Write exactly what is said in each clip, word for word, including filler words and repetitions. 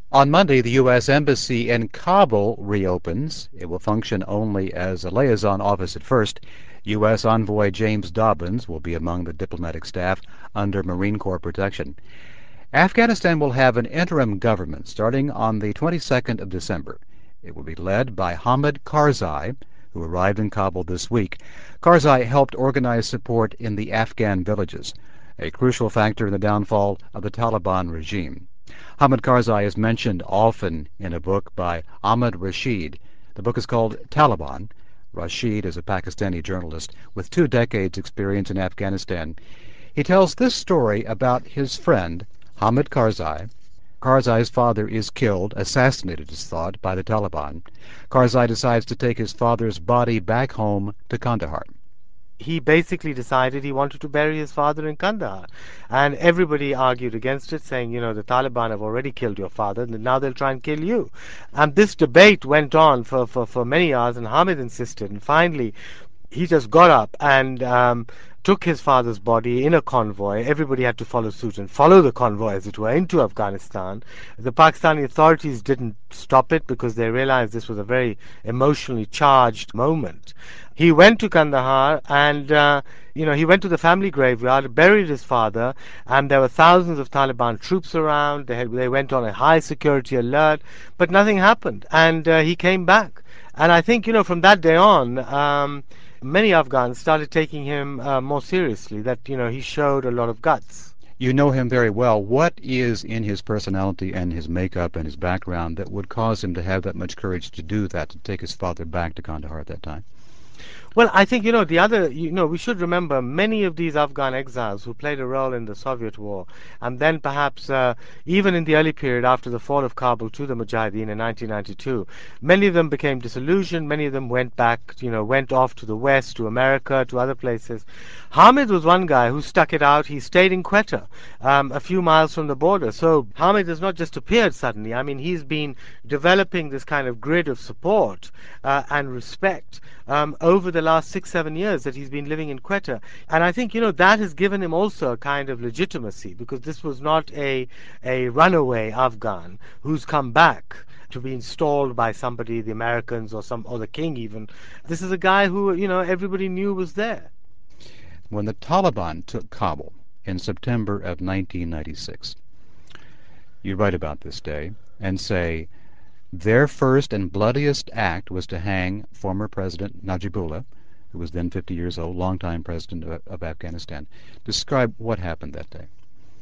On Monday, the U S. Embassy in Kabul reopens. It will function only as a liaison office at first. U S. Envoy James Dobbins will be among the diplomatic staff under Marine Corps protection. Afghanistan will have an interim government starting on the twenty-second of December. It will be led by Hamid Karzai, who arrived in Kabul this week. Karzai helped organize support in the Afghan villages, a crucial factor in the downfall of the Taliban regime. Hamid Karzai is mentioned often in a book by Ahmed Rashid. The book is called Taliban. Rashid is a Pakistani journalist with two decades' experience in Afghanistan. He tells this story about his friend, Hamid Karzai. Karzai's father is killed, assassinated, it's thought, by the Taliban. Karzai decides to take his father's body back home to Kandahar. He basically decided he wanted to bury his father in Kandahar. And everybody argued against it, saying, you know, the Taliban have already killed your father, and now they'll try and kill you. And this debate went on for, for, for many hours, and Hamid insisted. And finally, he just got up and um, took his father's body in a convoy. Everybody had to follow suit and follow the convoy, as it were, into Afghanistan. The Pakistani authorities didn't stop it because they realized this was a very emotionally charged moment. He went to Kandahar and, uh, you know, he went to the family graveyard, buried his father, and there were thousands of Taliban troops around. They, had, they went on a high security alert, but nothing happened. And uh, he came back. And I think, you know, from that day on, um, many Afghans started taking him uh, more seriously, that, you know, he showed a lot of guts. You know him very well. What is in his personality and his makeup and his background that would cause him to have that much courage to do that, to take his father back to Kandahar at that time? Well, I think, you know, the other, you know, we should remember many of these Afghan exiles who played a role in the Soviet war, and then perhaps uh, even in the early period after the fall of Kabul to the Mujahideen in nineteen ninety-two, many of them became disillusioned, many of them went back, you know, went off to the West, to America, to other places. Hamid was one guy who stuck it out. He stayed in Quetta, um, a few miles from the border. So Hamid has not just appeared suddenly. I mean, he's been developing this kind of grid of support uh, and respect um, over the last six, seven years that he's been living in Quetta. And I think, you know, that has given him also a kind of legitimacy, because this was not a, a runaway Afghan who's come back to be installed by somebody, the Americans or some or the king even. This is a guy who, you know, everybody knew was there. When the Taliban took Kabul in September of nineteen ninety-six, you write about this day and say, their first and bloodiest act was to hang former President Najibullah, who was then fifty years old, longtime president of, of Afghanistan. Describe what happened that day.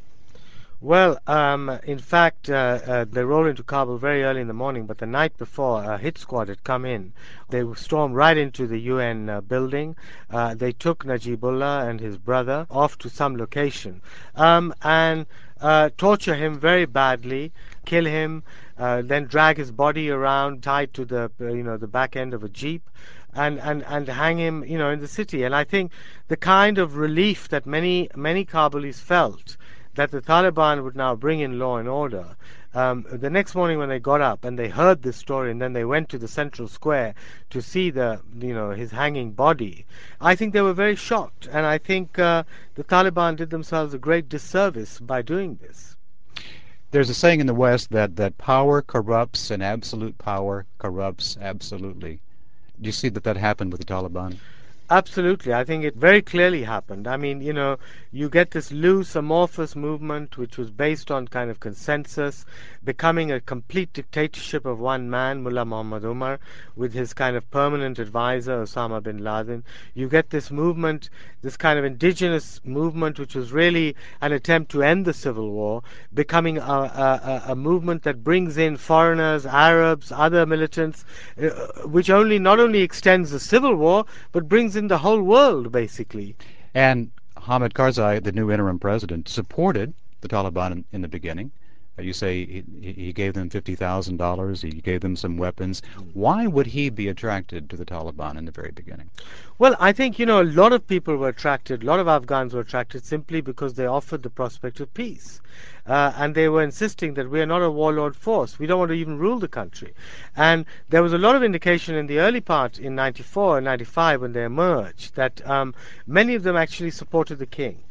Well, um, in fact, uh, uh, they rolled into Kabul very early in the morning, but the night before, a hit squad had come in. They stormed right into the U N uh, building. Uh, they took Najibullah and his brother off to some location um, and uh, torture him very badly, kill him, uh, then drag his body around tied to the uh, you know the back end of a jeep. And, and, and hang him, you know, in the city. And I think the kind of relief that many many Kabulis felt that the Taliban would now bring in law and order. Um, the next morning when they got up and they heard this story, and then they went to the central square to see the, you know, his hanging body, I think they were very shocked. And I think uh, the Taliban did themselves a great disservice by doing this. There's a saying in the West that, that power corrupts and absolute power corrupts absolutely. Do you see that that happened with the Taliban? Absolutely. I think it very clearly happened. I mean, you know, you get this loose, amorphous movement which was based on kind of consensus, becoming a complete dictatorship of one man, Mullah Muhammad Umar, with his kind of permanent advisor, Osama bin Laden. You get this movement, this kind of indigenous movement, which was really an attempt to end the civil war, becoming a, a, a movement that brings in foreigners, Arabs, other militants, uh, which only not only extends the civil war, but brings in the whole world, basically. And Hamid Karzai, the new interim president, supported the Taliban in, in the beginning. Uh, you say he, he gave them fifty thousand dollars, he gave them some weapons. Why would he be attracted to the Taliban in the very beginning? Well, I think, you know, a lot of people were attracted, a lot of Afghans were attracted simply because they offered the prospect of peace. Uh, and they were insisting that we are not a warlord force. We don't want to even rule the country. And there was a lot of indication in the early part in ninety-four and ninety-five when they emerged that um, many of them actually supported the king.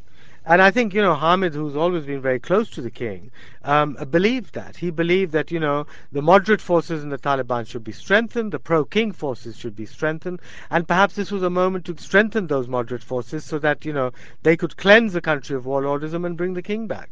And I think, you know, Hamid, who's always been very close to the king, um, believed that. He believed that, you know, the moderate forces in the Taliban should be strengthened, the pro-king forces should be strengthened, and perhaps this was a moment to strengthen those moderate forces so that, you know, they could cleanse the country of warlordism and bring the king back.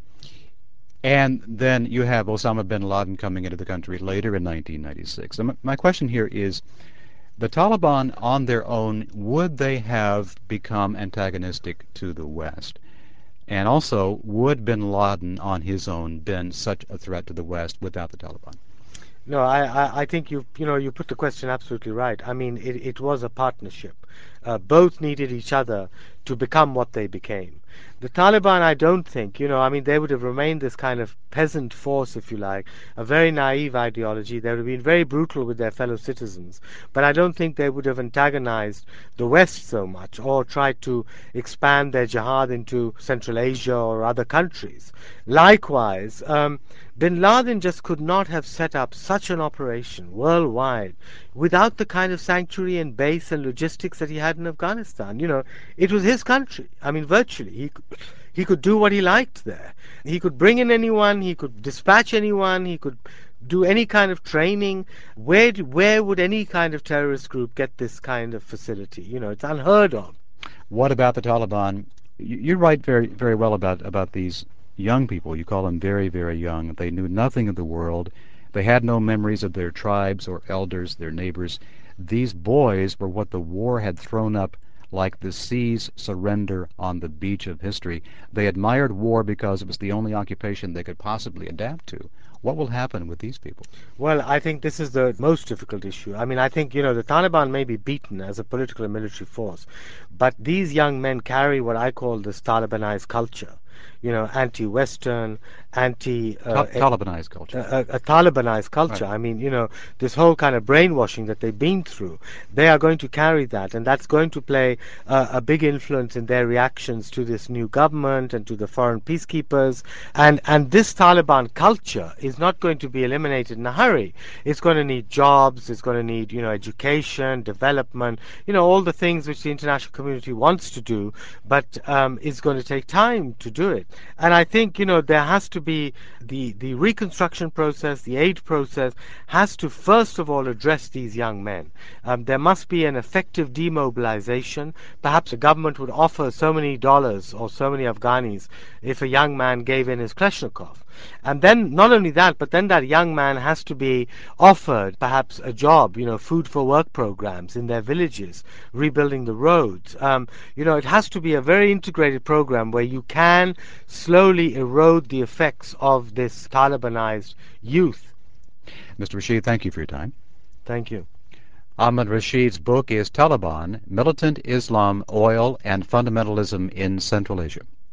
And then you have Osama bin Laden coming into the country later in nineteen ninety-six. And my question here is, the Taliban on their own, would they have become antagonistic to the West? And also, would bin Laden on his own been such a threat to the West without the Taliban? No, I, I, I think you you know you put the question absolutely right. I mean, it, it was a partnership. Uh, both needed each other to become what they became. The Taliban, I don't think, you know, I mean, they would have remained this kind of peasant force, if you like, a very naive ideology. They would have been very brutal with their fellow citizens. But I don't think they would have antagonized the West so much or tried to expand their jihad into Central Asia or other countries. Likewise, um, bin Laden just could not have set up such an operation worldwide without the kind of sanctuary and base and logistics that he had in Afghanistan. You know, it was his country. I mean, virtually. He he could do what he liked there. He could bring in anyone, he could dispatch anyone, he could do any kind of training. Where where would any kind of terrorist group get this kind of facility? You know, it's unheard of. What about the Taliban? You, you write very very well about about these young people. You call them very very young. They knew nothing of the world. They had no memories of their tribes or elders, their neighbors. These boys were what the war had thrown up like the sea's surrender on the beach of history. They admired war because it was the only occupation they could possibly adapt to. What will happen with these people? Well, I think this is the most difficult issue. I mean, I think, you know, the Taliban may be beaten as a political and military force, but these young men carry what I call this Talibanized culture. You know, anti-Western, anti... Uh, Talibanized culture. A, a, a Talibanized culture. Right. I mean, you know, this whole kind of brainwashing that they've been through, they are going to carry that, and that's going to play uh, a big influence in their reactions to this new government and to the foreign peacekeepers. And, and this Taliban culture is not going to be eliminated in a hurry. It's going to need jobs, it's going to need, you know, education, development, you know, all the things which the international community wants to do, but um, it's going to take time to do it. And I think, you know, there has to be the, the reconstruction process, the aid process, has to first of all address these young men. Um, there must be an effective demobilization. Perhaps the government would offer so many dollars or so many Afghanis if a young man gave in his Kalashnikov. And then, not only that, but then that young man has to be offered perhaps a job, you know, food for work programs in their villages, rebuilding the roads. Um, you know, it has to be a very integrated program where you can slowly erode the effects of this Talibanized youth. Mister Rashid, thank you for your time. Thank you. Ahmed Rashid's book is Taliban, Militant Islam, Oil, and Fundamentalism in Central Asia.